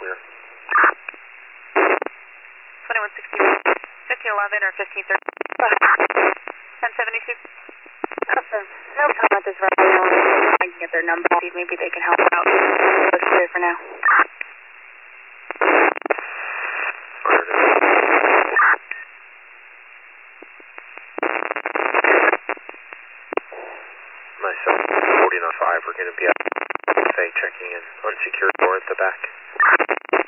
clear. 2160, 1511 or 1530. 1072. Awesome. No problem at this right now. I can get their number, see if maybe they can help out. Looks clear for now. Myself, 40 on 5, we're going to be out, say, checking in unsecured door at the back.